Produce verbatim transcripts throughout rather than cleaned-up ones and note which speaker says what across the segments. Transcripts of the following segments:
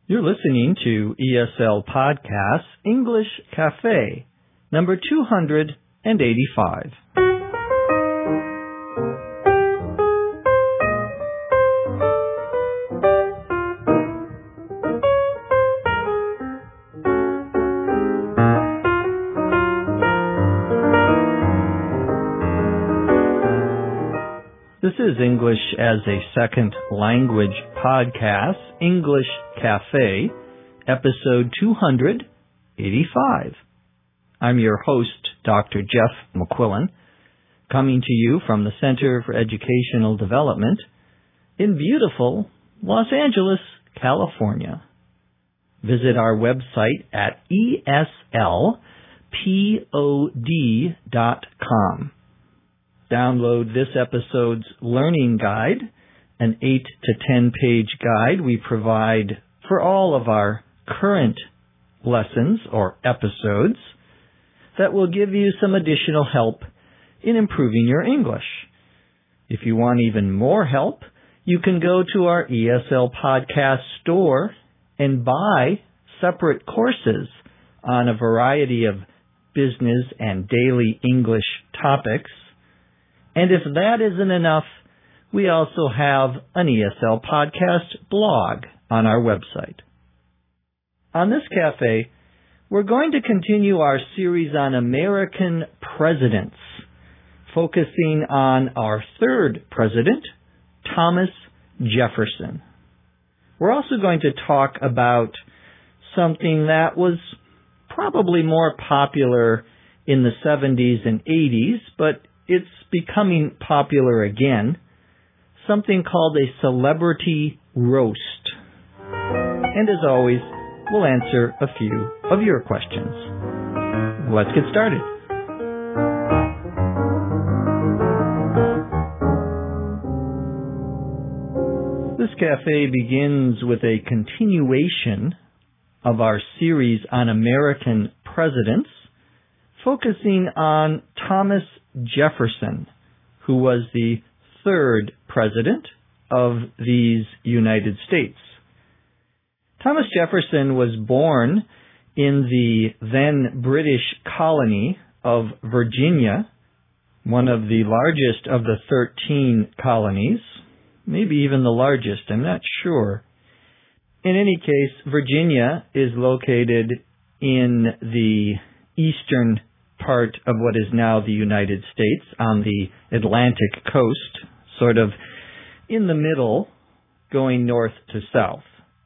Speaker 1: You're listening to E S L Podcasts English Cafe, number two hundred eighty-five. This is English as a Second Language Podcast, English Cafe, episode two hundred eighty-five. I'm your host, Doctor Jeff McQuillan, coming to you from the Center for Educational Development in beautiful Los Angeles, California. Visit our website at E S L pod dot com. Download this episode's learning guide, an eight to ten page guide we provide for all of our current lessons or episodes that will give you some additional help in improving your English. If you want even more help, you can go to our E S L Podcast store and buy separate courses on a variety of business and daily English topics. And if that isn't enough, we also have an E S L Podcast blog on our website. On this cafe, we're going to continue our series on American presidents, focusing on our third president, Thomas Jefferson. We're also going to talk about something that was probably more popular in the seventies and eighties, but it's becoming popular again, something called a celebrity roast. And as always, we'll answer a few of your questions. Let's get started. This cafe begins with a continuation of our series on American presidents, focusing on Thomas Jefferson, who was the third president of these United States. Thomas Jefferson was born in the then British colony of Virginia, one of the largest of the thirteen colonies, maybe even the largest, I'm not sure. In any case, Virginia is located in the eastern part of what is now the United States on the Atlantic coast, sort of in the middle, going north to south.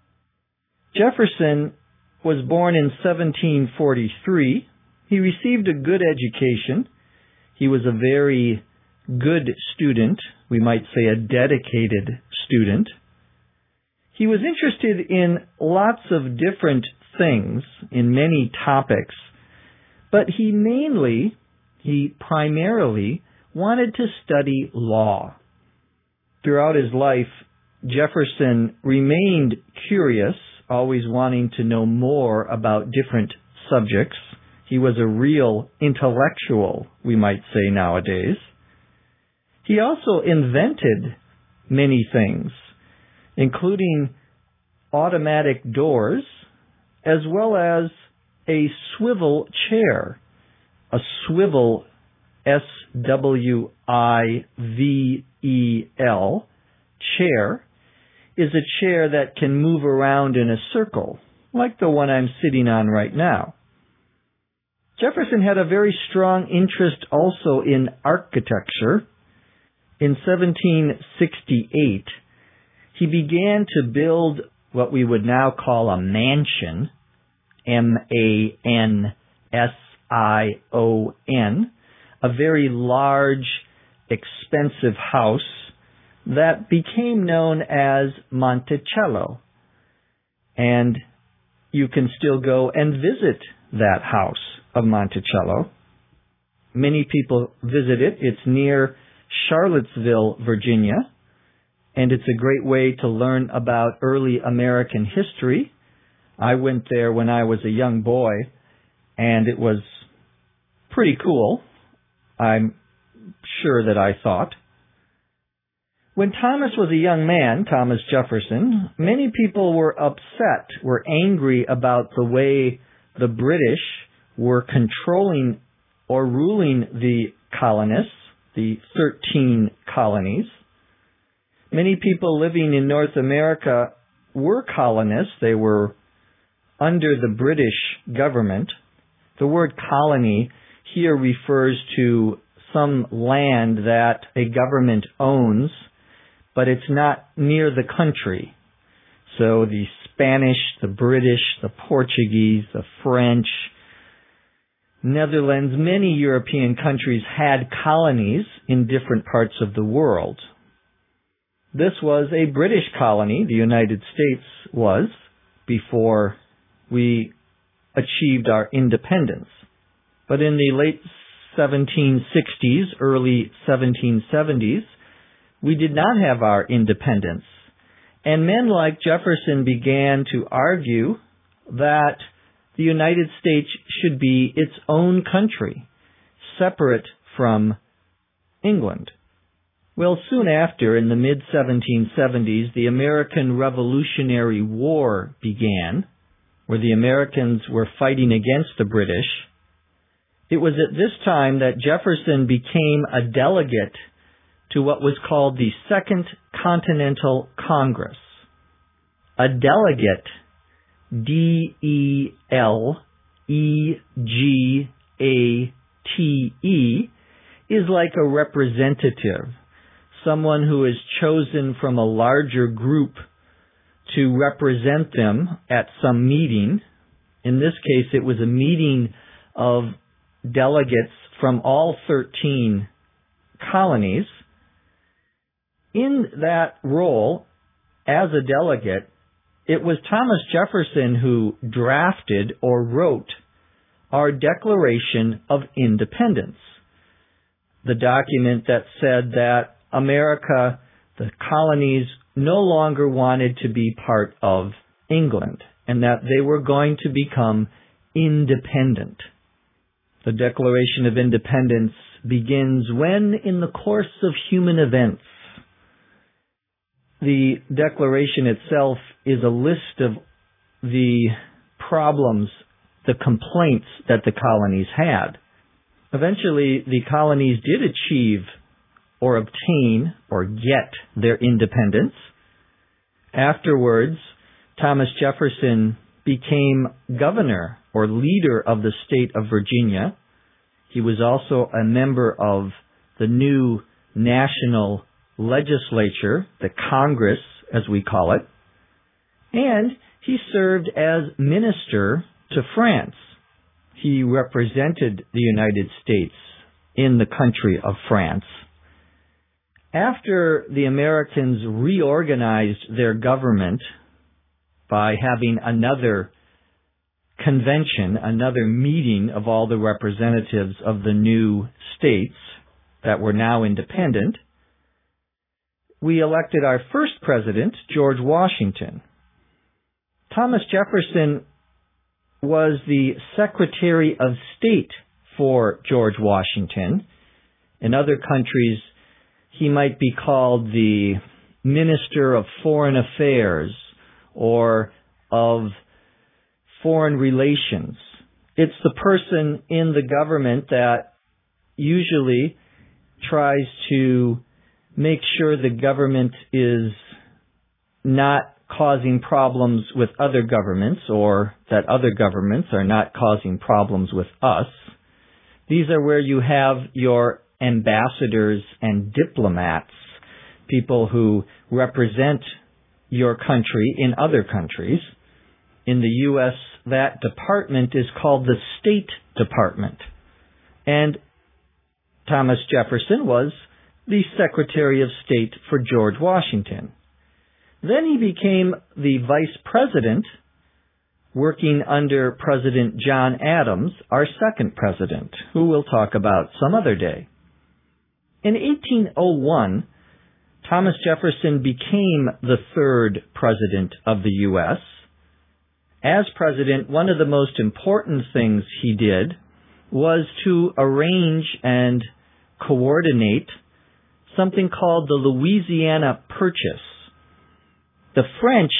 Speaker 1: Jefferson was born in seventeen forty-three. He received a good education. He was a very good student, we might say a dedicated student. He was interested in lots of different things, in many topics, but he mainly, he primarily wanted to study law. Throughout his life, Jefferson remained curious, always wanting to know more about different subjects. He was a real intellectual, we might say nowadays. He also invented many things, including automatic doors, as well as a swivel chair. A swivel, S W I V E L, chair, is a chair that can move around in a circle, like the one I'm sitting on right now. Jefferson had a very strong interest also in architecture. In seventeen sixty-eight, he began to build what we would now call a mansion, M A N S I O N, a very large, expensive house that became known as Monticello. And you can still go and visit that house of Monticello. Many people visit it. It's near Charlottesville, Virginia, and it's a great way to learn about early American history. I went there when I was a young boy, and it was pretty cool, I'm sure that I thought. When Thomas was a young man, Thomas Jefferson, many people were upset, were angry about the way the British were controlling or ruling the colonists, the thirteen colonies. Many people living in North America were colonists. They were under the British government. The word colony here refers to some land that a government owns, but it's not near the country. So the Spanish, the British, the Portuguese, the French, Netherlands, many European countries had colonies in different parts of the world. This was a British colony, the United States was, before we achieved our independence. But in the late seventeen sixties, early seventeen seventies, we did not have our independence. And men like Jefferson began to argue that the United States should be its own country, separate from England. Well, soon after, in the mid seventeen seventies, the American Revolutionary War began, where the Americans were fighting against the British. It was at this time that Jefferson became a delegate to what was called the Second Continental Congress. A delegate, D E L E G A T E, is like a representative, someone who is chosen from a larger group to represent them at some meeting. In this case, it was a meeting of delegates from all thirteen colonies. In that role, as a delegate, it was Thomas Jefferson who drafted or wrote our Declaration of Independence, the document that said that America, the colonies, no longer wanted to be part of England and that they were going to become independent. The Declaration of Independence begins when, in the course of human events, the Declaration itself is a list of the problems, the complaints that the colonies had. Eventually, the colonies did achieve or obtain or get their independence. Afterwards, Thomas Jefferson became governor or leader of the state of Virginia. He was also a member of the new national legislature, the Congress, as we call it, and he served as minister to France. He represented the United States in the country of France. After the Americans reorganized their government by having another convention, another meeting of all the representatives of the new states that were now independent, we elected our first president, George Washington. Thomas Jefferson was the Secretary of State for George Washington. In other countries, he might be called the Minister of Foreign Affairs or of Foreign Relations. It's the person in the government that usually tries to make sure the government is not causing problems with other governments or that other governments are not causing problems with us. These are where you have your ambassadors and diplomats, people who represent your country in other countries. In the U S, that department is called the State Department. And Thomas Jefferson was the Secretary of State for George Washington. Then he became the Vice President, working under President John Adams, our second president, who we'll talk about some other day. In eighteen oh one, Thomas Jefferson became the third president of the U S As president, one of the most important things he did was to arrange and coordinate something called the Louisiana Purchase. The French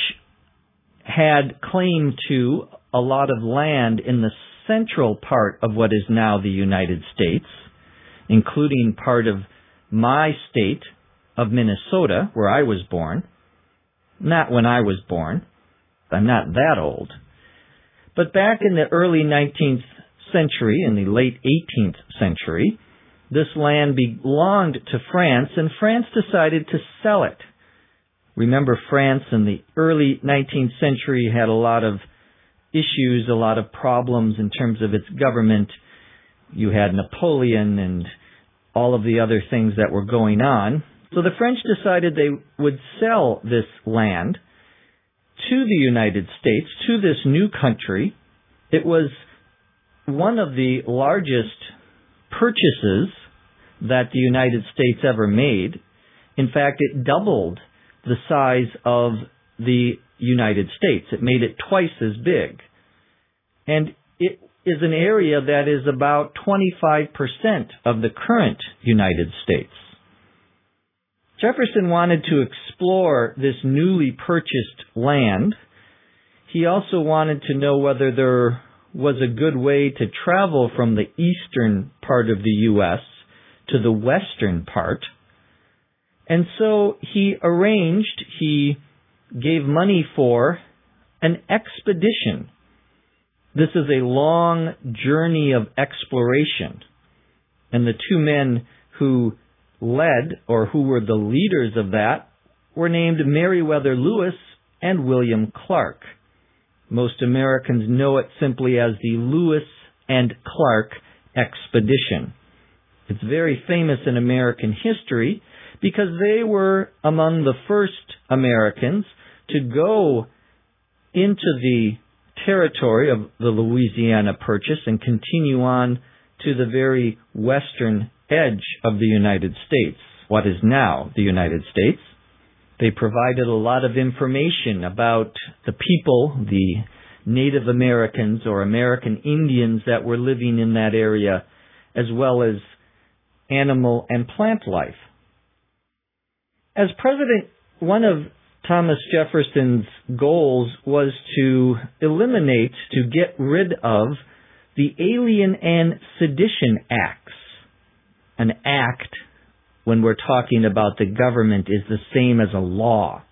Speaker 1: had claim to a lot of land in the central part of what is now the United States, including part of my state of Minnesota, where I was born. Not when I was born. I'm not that old. But back in the early nineteenth century, in the late eighteenth century, this land belonged to France, and France decided to sell it. Remember, France in the early nineteenth century had a lot of issues, a lot of problems in terms of its government. You had Napoleon and all of the other things that were going on. So the French decided they would sell this land to the United States, to this new country. It was one of the largest purchases that the United States ever made. In fact, it doubled the size of the United States. It made it twice as big. And it is an area that is about twenty-five percent of the current United States. Jefferson wanted to explore this newly purchased land. He also wanted to know whether there was a good way to travel from the eastern part of the U S to the western part. And so he arranged, he gave money for an expedition. This is a long journey of exploration. And the two men who led, or who were the leaders of that, were named Meriwether Lewis and William Clark. Most Americans know it simply as the Lewis and Clark Expedition. It's very famous in American history because they were among the first Americans to go into the territory of the Louisiana Purchase and continue on to the very western edge of the United States, what is now the United States. They provided a lot of information about the people, the Native Americans or American Indians that were living in that area, as well as animal and plant life. As president, one of Thomas Jefferson's goals was to eliminate, to get rid of the Alien and Sedition Acts. An act, when we're talking about the government, is the same as a law.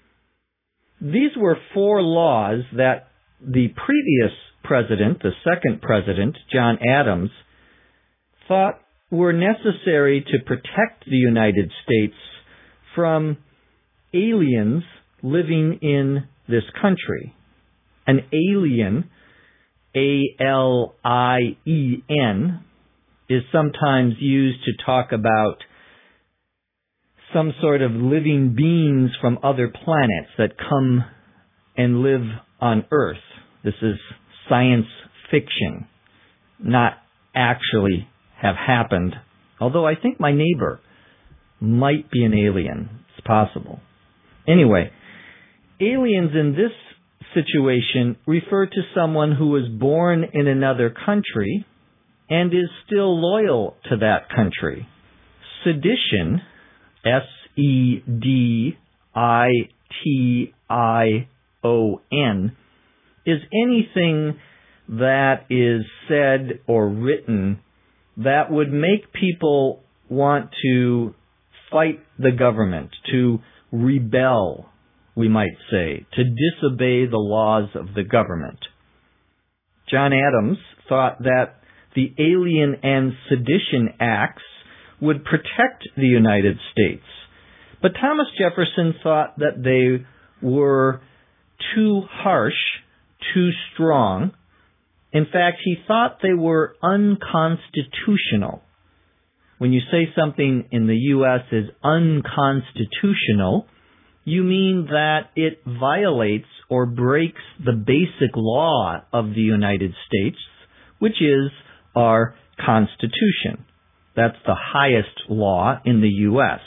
Speaker 1: These were four laws that the previous president, the second president, John Adams, thought were necessary to protect the United States from aliens living in this country. An alien, A L I E N, is sometimes used to talk about some sort of living beings from other planets that come and live on Earth. This is science fiction, not actually have happened. Although I think my neighbor might be an alien. It's possible. Anyway, aliens in this situation refer to someone who was born in another country and is still loyal to that country. Sedition, S E D I T I O N, is anything that is said or written that would make people want to fight the government, to rebel, we might say, to disobey the laws of the government. John Adams thought that the Alien and Sedition Acts would protect the United States. But Thomas Jefferson thought that they were too harsh, too strong. In fact, he thought they were unconstitutional. When you say something in the U S is unconstitutional, you mean that it violates or breaks the basic law of the United States, which is our Constitution. That's the highest law in the U S.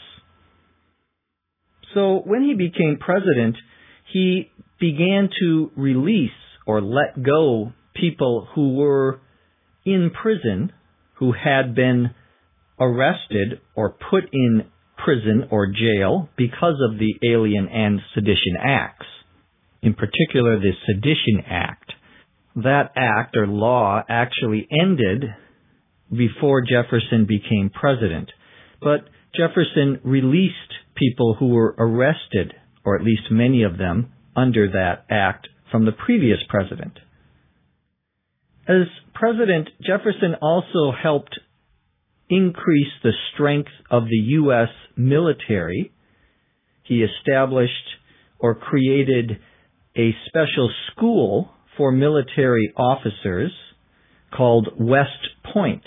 Speaker 1: So when he became president, he began to release or let go people who were in prison, who had been arrested or put in prison or jail because of the Alien and Sedition Acts. In particular, the Sedition Act. That act or law actually ended before Jefferson became president. But Jefferson released people who were arrested, or at least many of them, under that act from the previous president. As president, Jefferson also helped increase the strength of the U S military. He established or created a special school for military officers called West Point.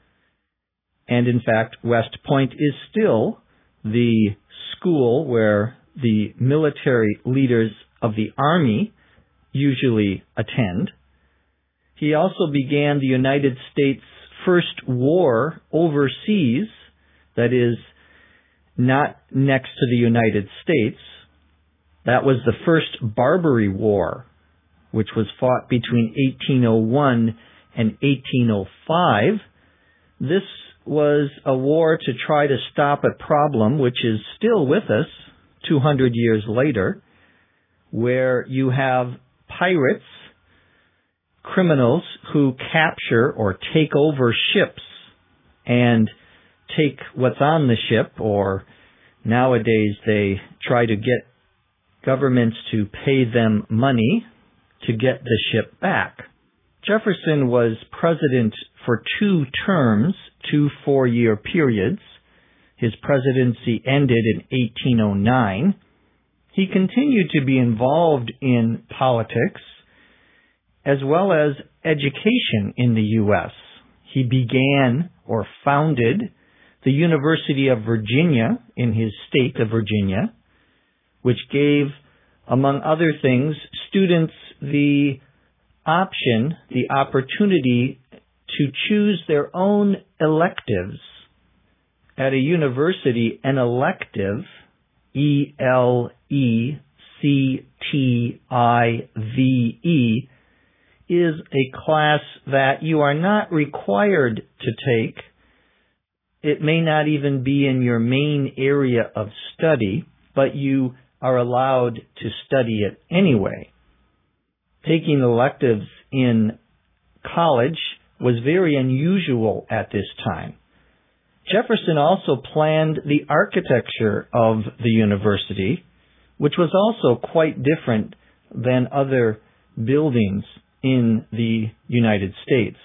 Speaker 1: And in fact, West Point is still the school where the military leaders of the Army usually attend. He also began the United States' first war overseas, that is, not next to the United States. That was the first Barbary War, which was fought between eighteen oh one and eighteen oh five. This was a war to try to stop a problem which is still with us two hundred years later, where you have pirates, criminals who capture or take over ships and take what's on the ship, or nowadays they try to get governments to pay them money to get the ship back. Jefferson was president for two terms, two four-year periods. His presidency ended in eighteen oh nine. He continued to be involved in politics as well as education in the U S. He began or founded the University of Virginia in his state of Virginia, which gave, among other things, students the option, the opportunity to choose their own electives. At a university, an elective, E L E C T I V E, is a class that you are not required to take. It may not even be in your main area of study, but you are allowed to study it anyway. Taking electives in college was very unusual at this time. Jefferson also planned the architecture of the university, which was also quite different than other buildings in the United States.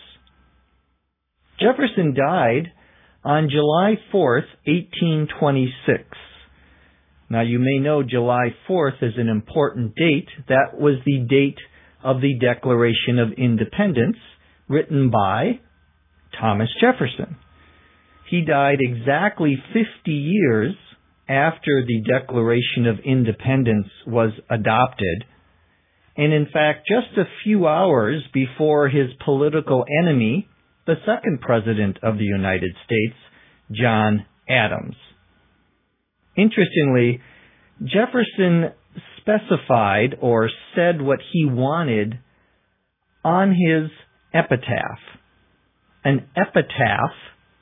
Speaker 1: Jefferson died on July fourth, eighteen twenty-six. Now you may know July fourth is an important date. That was the date of the Declaration of Independence, written by Thomas Jefferson. He died exactly fifty years after the Declaration of Independence was adopted, and in fact just a few hours before his political enemy, the second President of the United States, John Adams. Interestingly, Jefferson specified or said what he wanted on his epitaph. An epitaph,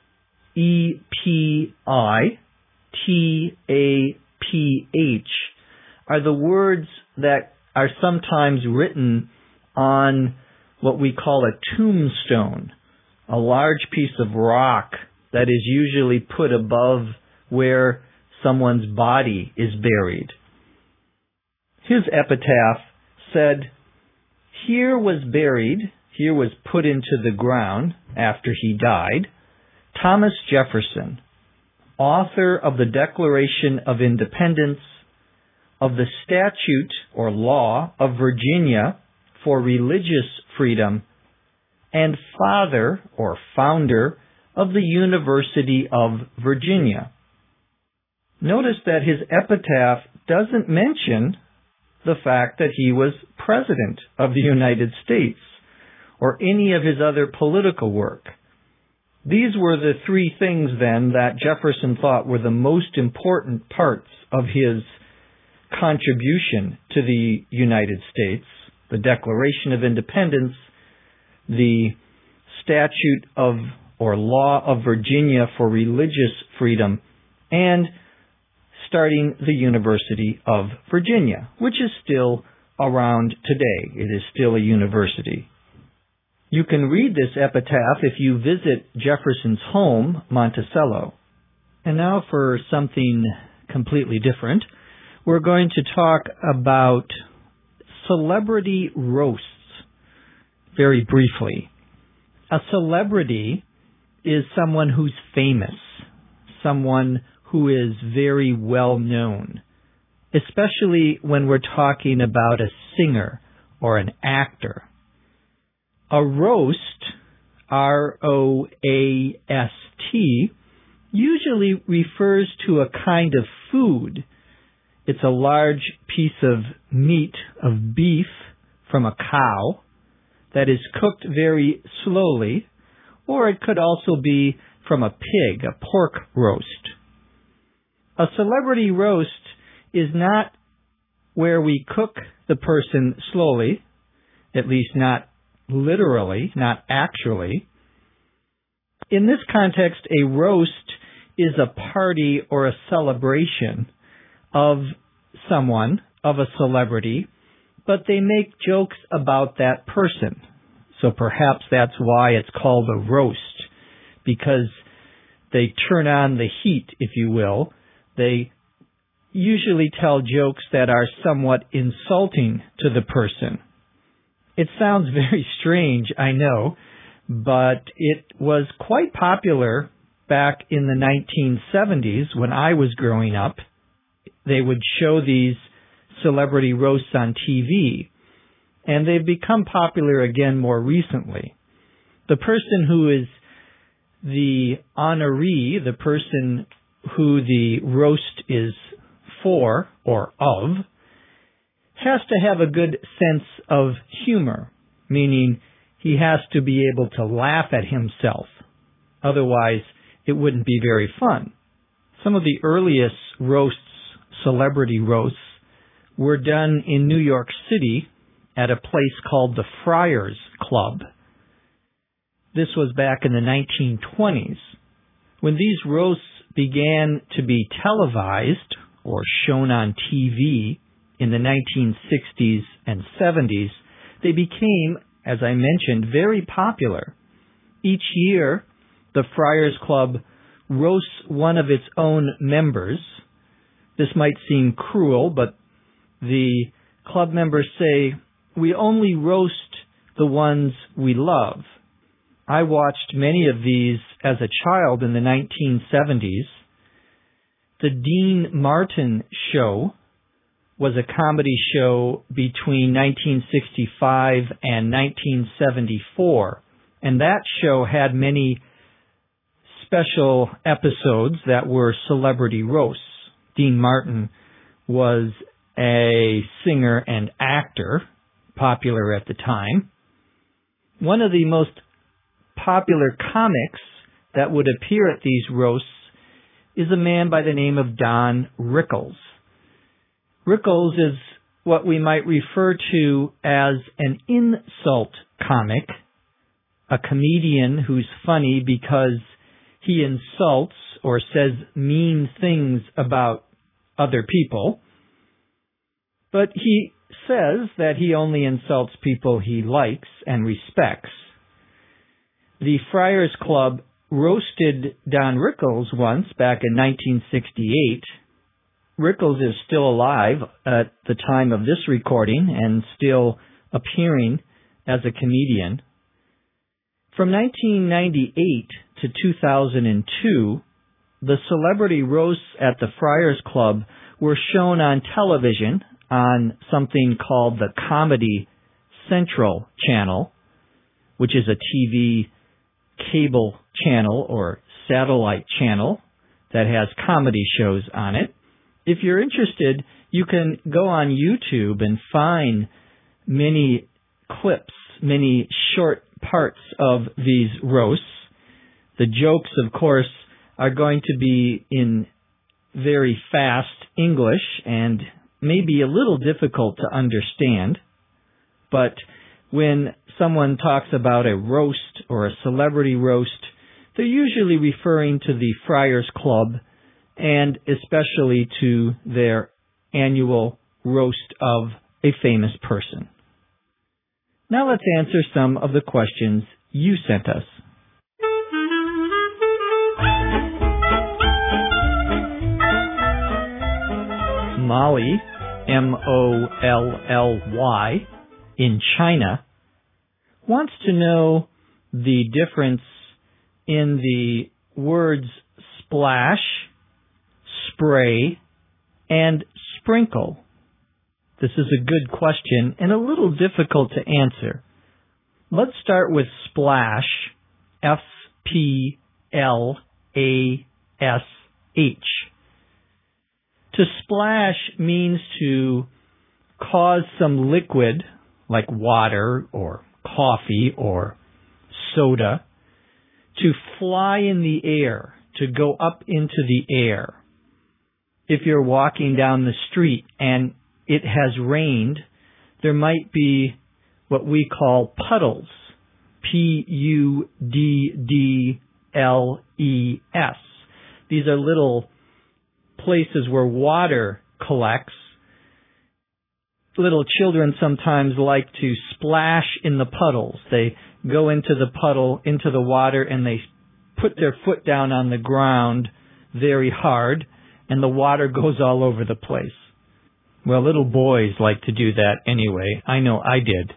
Speaker 1: E P I T A P H, are the words that are sometimes written on what we call a tombstone, a large piece of rock that is usually put above where someone's body is buried. His epitaph said, "Here was buried, here was put into the ground after he died, Thomas Jefferson, author of the Declaration of Independence, of the statute or law of Virginia for religious freedom, and father or founder of the University of Virginia." Notice that his epitaph doesn't mention the fact that he was President of the United States or any of his other political work. These were the three things then that Jefferson thought were the most important parts of his contribution to the United States: the Declaration of Independence, the statute of or law of Virginia for religious freedom, and starting the University of Virginia, which is still around today. It is still a university. You can read this epitaph if you visit Jefferson's home, Monticello. And now for something completely different. We're going to talk about celebrity roasts very briefly. A celebrity is someone who's famous, someone who is very well known, especially when we're talking about a singer or an actor. A roast, R O A S T, usually refers to a kind of food. It's a large piece of meat, of beef, from a cow that is cooked very slowly, or it could also be from a pig, a pork roast. A celebrity roast is not where we cook the person slowly, at least not literally, not actually. In this context, a roast is a party or a celebration of someone, of a celebrity, but they make jokes about that person. So perhaps that's why it's called a roast, because they turn on the heat, if you will. They usually tell jokes that are somewhat insulting to the person. It sounds very strange, I know, but it was quite popular back in the nineteen seventies when I was growing up. They would show these celebrity roasts on T V, and they've become popular again more recently. The person who is the honoree, the person who the roast is for or of, has to have a good sense of humor, meaning he has to be able to laugh at himself. Otherwise, it wouldn't be very fun. Some of the earliest roasts, celebrity roasts, were done in New York City at a place called the Friars Club. This was back in the nineteen twenties. When these roasts began to be televised or shown on T V in the nineteen sixties and seventies, they became, as I mentioned, very popular. Each year, the Friars Club roasts one of its own members. This might seem cruel, but the club members say, "We only roast the ones we love." I watched many of these as a child in the nineteen seventies. The Dean Martin Show was a comedy show between nineteen sixty-five and nineteen seventy-four, and that show had many special episodes that were celebrity roasts. Dean Martin was a singer and actor, popular at the time. One of the most popular comics that would appear at these roasts is a man by the name of Don Rickles. Rickles is what we might refer to as an insult comic, a comedian who's funny because he insults or says mean things about other people, but he says that he only insults people he likes and respects. The Friars Club roasted Don Rickles once back in nineteen sixty-eight. Rickles is still alive at the time of this recording and still appearing as a comedian. From nineteen ninety-eight to two thousand two, the celebrity roasts at the Friars Club were shown on television on something called the Comedy Central channel, which is a T V cable channel or satellite channel that has comedy shows on it. If you're interested, you can go on YouTube and find many clips, many short parts of these roasts. The jokes, of course, are going to be in very fast English and maybe a little difficult to understand. But when someone talks about a roast or a celebrity roast, they're usually referring to the Friars Club and especially to their annual roast of a famous person. Now let's answer some of the questions you sent us. Molly, M O L L Y, in China, wants to know the difference in the words splash, spray, and sprinkle. This is a good question and a little difficult to answer. Let's start with splash, S P L A S H. To splash means to cause some liquid, like water or coffee or soda, to fly in the air, to go up into the air. If you're walking down the street and it has rained, there might be what we call puddles, P U D D L E S. These are little places where water collects. Little children sometimes like to splash in the puddles. They go into the puddle, into the water, and they put their foot down on the ground very hard, and the water goes all over the place. Well, little boys like to do that anyway. I know I did.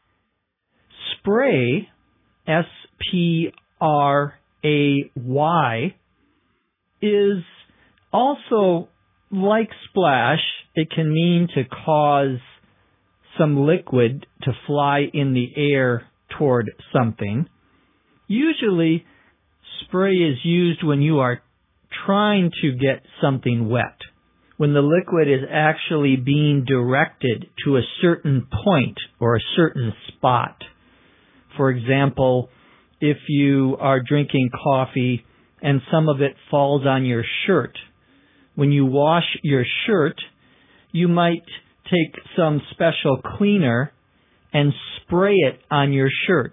Speaker 1: Spray, S P R A Y, is also like splash. It can mean to cause some liquid to fly in the air toward something. Usually, spray is used when you are trying to get something wet, when the liquid is actually being directed to a certain point or a certain spot. For example, if you are drinking coffee and some of it falls on your shirt, when you wash your shirt, you might take some special cleaner and spray it on your shirt,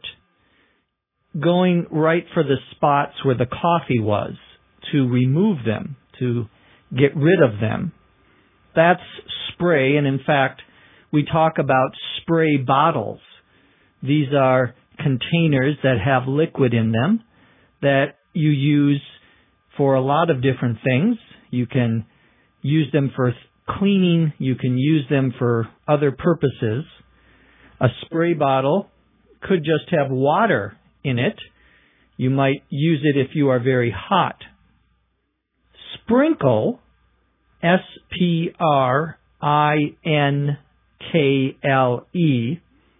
Speaker 1: going right for the spots where the coffee was, to remove them, to get rid of them. That's spray, and in fact, we talk about spray bottles. These are containers that have liquid in them that you use for a lot of different things. You can use them for cleaning. You can use them for other purposes. A spray bottle could just have water in it. You might use it if you are very hot. Sprinkle, S P R I N K L E,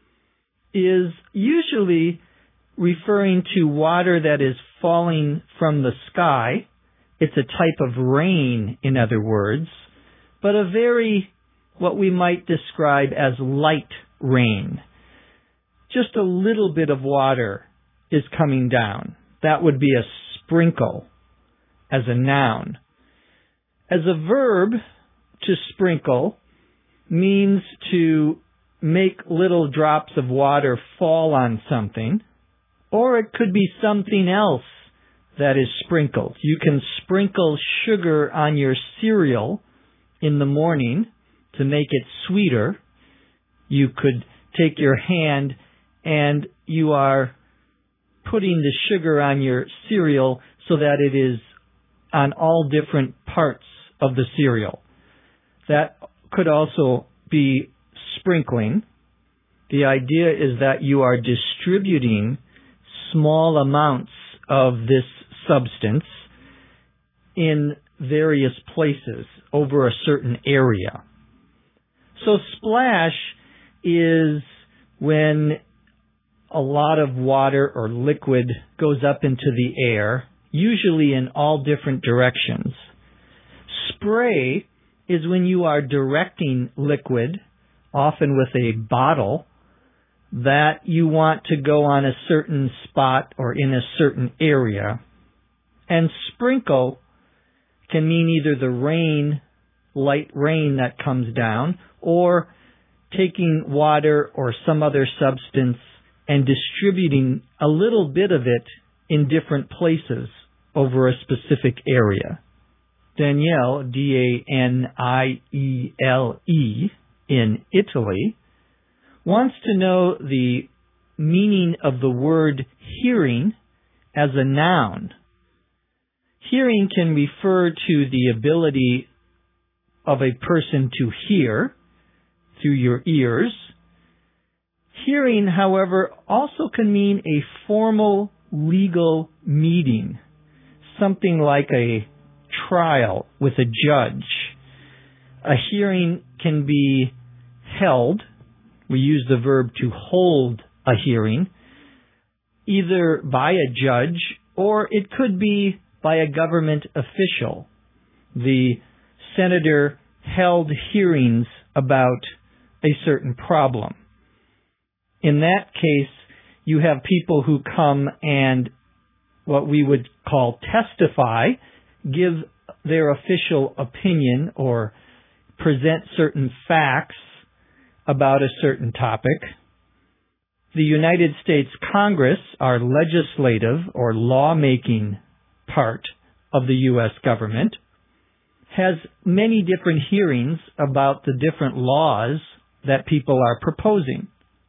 Speaker 1: is usually referring to water that is falling from the sky. It's a type of rain, in other words, but a very, what we might describe as light rain. Just a little bit of water is coming down. That would be a sprinkle as a noun. As a verb, to sprinkle means to make little drops of water fall on something, or it could be something else that is sprinkled. You can sprinkle sugar on your cereal in the morning to make it sweeter. You could take your hand and you are putting the sugar on your cereal so that it is on all different parts of the cereal. That could also be sprinkling. The idea is that you are distributing small amounts of this substance in various places over a certain area. So splash is when a lot of water or liquid goes up into the air, usually in all different directions. Spray is when you are directing liquid, often with a bottle, that you want to go on a certain spot or in a certain area. And sprinkle can mean either the rain, light rain that comes down, or taking water or some other substance and distributing a little bit of it in different places over a specific area. Daniele, D A N I E L E, in Italy, wants to know the meaning of the word hearing as a noun. Hearing can refer to the ability of a person to hear through your ears. Hearing, however, also can mean a formal legal meeting, something like a trial with a judge. A hearing can be held. We use the verb to hold a hearing, either by a judge or it could be by a government official. The senator held hearings about a certain problem. In that case, you have people who come and what we would call testify, give their official opinion or present certain facts about a certain topic. The United States Congress, our legislative or lawmaking part of the U S government, has many different hearings about the different laws that people are proposing.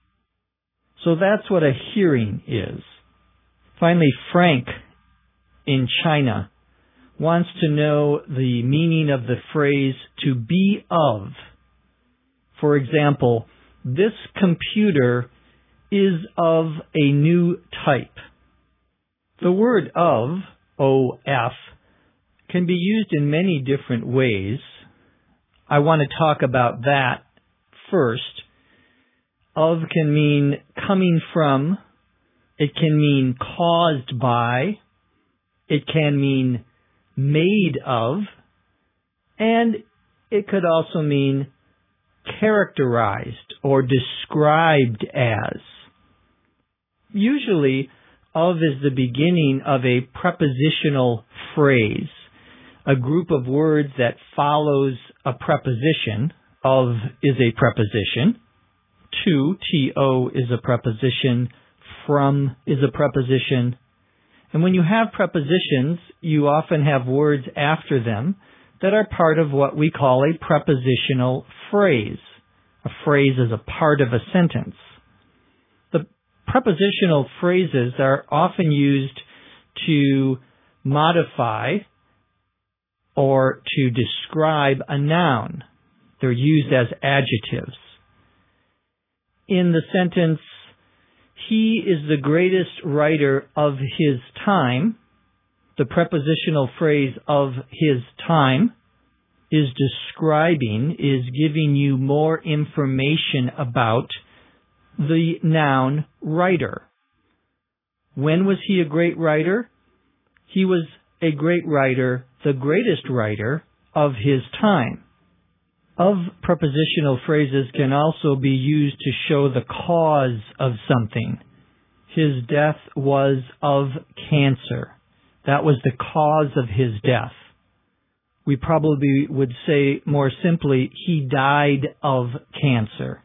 Speaker 1: So that's what a hearing is. Finally, Frank in China wants to know the meaning of the phrase to be of. For example, this computer is of a new type. The word of, O F, can be used in many different ways. I want to talk about that first. Of can mean coming from. It can mean caused by. It can mean made of. And it could also mean characterized or described as. Usually, of is the beginning of a prepositional phrase, a group of words that follows a preposition. Of is a preposition. To, T O, is a preposition. From is a preposition. And when you have prepositions, you often have words after them that are part of what we call a prepositional phrase. A phrase is a part of a sentence. The prepositional phrases are often used to modify or to describe a noun. They're used as adjectives. In the sentence, he is the greatest writer of his time, the prepositional phrase of his time is describing, is giving you more information about the noun writer. When was he a great writer? He was a great writer, the greatest writer of his time. Of prepositional phrases can also be used to show the cause of something. His death was of cancer. That was the cause of his death. We probably would say more simply, he died of cancer.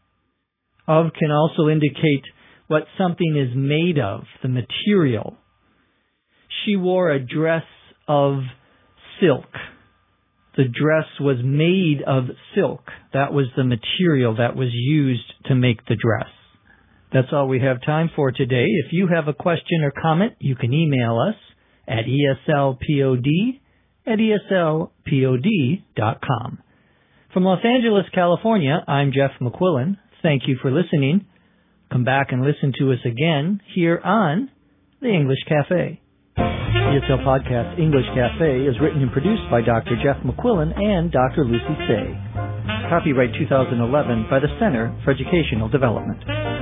Speaker 1: Of can also indicate what something is made of, the material. She wore a dress of silk. The dress was made of silk. That was the material that was used to make the dress. That's all we have time for today. If you have a question or comment, you can email us at eslpod at eslpod dot com. From Los Angeles, California, I'm Jeff McQuillan. Thank you for listening. Come back and listen to us again here on The English Cafe. E S L Podcast English Cafe is written and produced by Doctor Jeff McQuillan and Doctor Lucy Say. Copyright two thousand eleven by the Center for Educational Development.